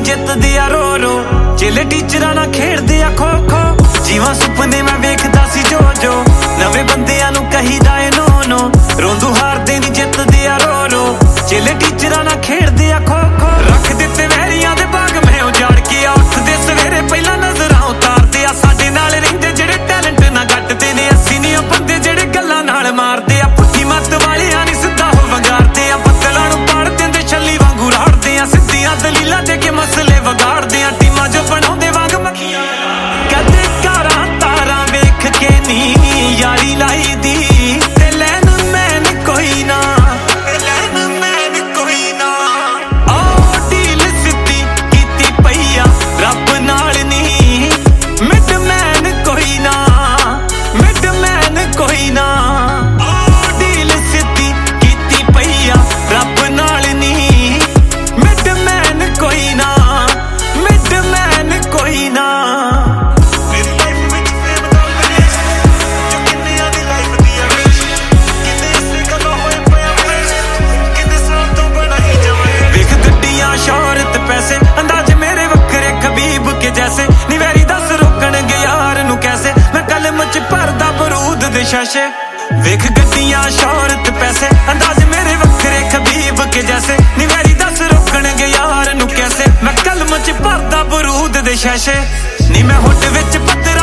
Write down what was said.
ਜਿੱਤਦੇ ਆ ਰੋ ਰੋ ਚੇਲੇ ਟੀਚਰਾਂ ਨਾਲ ਖੇਡਦੇ ਆ ਖੋ ਖੋ ਜੀਵਾਂ ਸੁਪਨੇ ਮੈਂ ਵੇਖਦਾ ਸੀ ਜੋ ਜੋ ਨਵੇਂ ਬੰਦਿਆਂ ਨੂੰ ਕਹੀਦਾ ਏ ਨੋ ਨੋ ਰੋਂਦੂ ਹਾਰਦੇ ਨਹੀਂ ਜਿੱਤਦੇ ਆ ਰੋ ਰੋ ਚੇਲੇ ਟੀਚਰਾਂ ਨਾਲ ਖੇਡਦੇ ਆ ਖੋ ਖੋ ਰੱਖ ਦਿੱਤੇ ਵਹਿਰੀਆਂ ਦੇ ਬਾਗ ਮੈਂ ਉਜਾੜ ਕੇ ਉੱਠਦੇ ਸਵੇਰੇ ਪਹਿਲਾਂ ਨਜ਼ਰਾਂ ਉਤਾਰਦੇ ਆ ਸਾਡੇ ਨਾਲ ਰਹਿੰਦੇ ਜਿਹੜੇ ਟੈਲੈਂਟ ਨਾ ਗੱਟਦੇ ਨੇ ਅਸੀਂ ਨਹੀਂ ਬੰਦੇ ਜਿਹੜੇ ਗੱਲਾਂ ਨਾਲ ਮਾਰਦੇ ਆ ਪੁੱਠੀ ਮੱਤ ਵਾਲਿਆਂ ਨਹੀਂ ਸਿੱਧਾ ਹੋ ਵਗਾੜਦੇ ਆ ਬੱਦਲਾਂ ਨੂੰ ਪਾੜ ਦਿੰਦੇ ਛੱਲੀ ਵਾਂਗੂ ਰਾੜਦੇ ਆ ਸਿੱਧੀਆਂ ਦਲੀਲਾਂ ਦੇ ਕੇ ਮਸਲੇ ਵਿਗਾੜਦੇ ਆ ਟੀਮਾਂ ਜੋ ਬਣਾਉਂਦੇ ਵਾਂਗ ਮੱਖੀਆਂ ਕਦੇ ਕਾਰਾਂ ਤਾਰਾਂ ਵੇਖ ਕੇ ਨੀ ਯਾਰੀ ਲਾਈ ਦੀ ਤੇ ਲੈਣ ਮੈਨ ਕੋਈ ਨਾ ਰੱਬ ਨਾਲ ਨੀ ਮਿਡਮੈਨ ਕੋਈ ਨਾ ਮਿਡਮੈਨ ਕੋਈ ਨਾ ਡੀਲ ਸਿੱਧੀ ਕੀਤੀ ਪਈ ਆ ਰੱਬ ਨਾਲ ਨੀ ਮਿਡਮੈਨ ਕੋਈ ਨਾ ਮਿਡਮੈਨ ਕੋਈ ਨਾ ਮੇਰੀ ਲਾਈਫ ਵਿੱਚ ਫੇਮ ਦਾ ਬੇਸ ਜੋ ਕਿੰਨਿਆਂ ਦੀ ਲਾਈਫ ਦੀ ਆ ਵੇਸ਼ ਕਿਤੇ ਇਸੇ ਗੱਲੋਂ ਹੋਏ ਪਿਆ ਵੇਸ਼ ਕਿਤੇ ਸਾਲ ਤੋਂ ਬੜਾ ਹੀ ਜਾਵਾਂ ਵੇਖ ਗੱਡੀਆਂ ਸ਼ੋਹਰਤ ਪੈਸੇ ਅੰਦਾਜ਼ ਮੇਰੇ ਵੱਖਰੇ ਖਬੀਬ ਕੇ ਜੈਸੇ ਨਿਵੈਰੀ ਦੱਸ ਰੋਕਣਗੇ ਯਾਰ ਨੂੰ ਕੈਸੇ ਮੈਂ ਕਲਮ ਚ ਭਰਦਾ ਬਰੂਦ ਦੇ ਸ਼ਾਸ਼ੇ ਵੇਖ ਗੱਡੀਆਂ ਸ਼ੋਹਰਤ ਪੈਸੇ ਅੰਦਾਜ਼ ਮੇਰੇ ਵੱਖਰੇ ਖਬੀਬ ਕੇ ਜੈਸੇ ਨਿਵੈਰੀ ਦੱਸ ਰੋਕਣਗੇ ਯਾਰ ਨੂੰ ਕੈਸੇ ਮੈਂ ਕਲਮ ਚ ਭਰਦਾ ਬਰੂਦ ਦੇ ਸ਼ਾਸ਼ੇ ਨੀ ਮੈਂ ਹੁੱਡ ਵਿੱਚ ਪੱਤਰ